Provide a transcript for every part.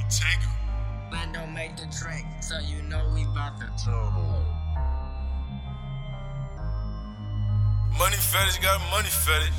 Take him. Man, don't make the track, so you know we bout to trouble. Money fetish, got a money fetish.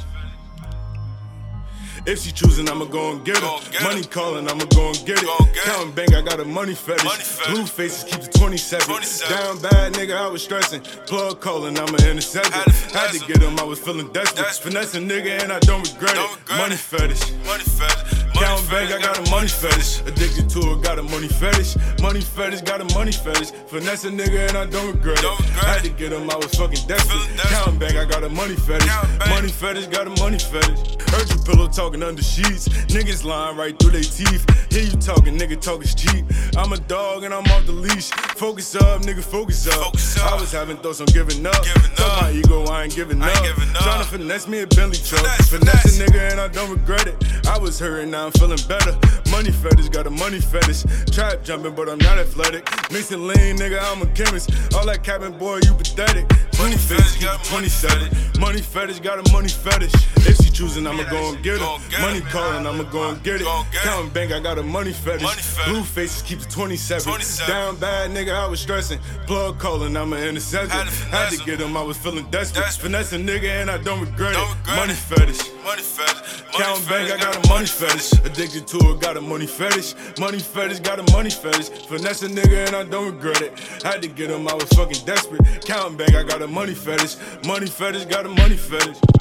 If she choosing, I'ma go and get her. Money calling, I'ma go and get it. Counting bank, I got a money fetish. Blue faces keep the 27. Down bad, nigga, I was stressing. Plug calling, I'm an interceptor. Had to get him, I was feeling desperate. Finessing nigga, and I don't regret it. Money fetish. Money fetish. Counting bank, I got a money fetish. Addicted to it, got a money fetish. Money fetish, got a money fetish. Finesse a nigga and I don't regret it. Had to get him, I was fucking desperate. Counting bank, I got a money fetish. Money fetish, got a money fetish. Heard your pillow talking under sheets. Niggas lying right through their teeth. Hear you talking, nigga talking cheap. I'm a dog and I'm off the leash. Focus up, nigga, focus up. I was having thoughts on giving up. Fuck my ego, I ain't giving up. Tryna finesse me a Bentley truck. Finesse a nigga and I don't regret it. I was hurting, now I'm feeling better. Money fetish, got a money fetish. Trap jumping, but I'm not athletic. Mixing lean, nigga, I'm a chemist. All that capping, boy, you pathetic. Money fetish, got a money fetish. Money fetish, got a money fetish. If she choosing, I'ma go and get her. Money calling, I'ma go and get it. Counting bank, I got a money fetish. Blue faces keep the 27. Down bad, nigga, I was stressing. Plug calling, I'm an interceptor. Had to get him, I was feeling desperate. Finesse a nigga and I don't regret it. Money fetish. Money fetish. Counting bank, I got a money fetish. Addicted to it, got a money fetish. Money fetish, got a money fetish. Finesse a nigga and I don't regret it. Had to get him, I was fucking desperate. Counting bank, I got a money fetish. Money fetish, got a money fetish.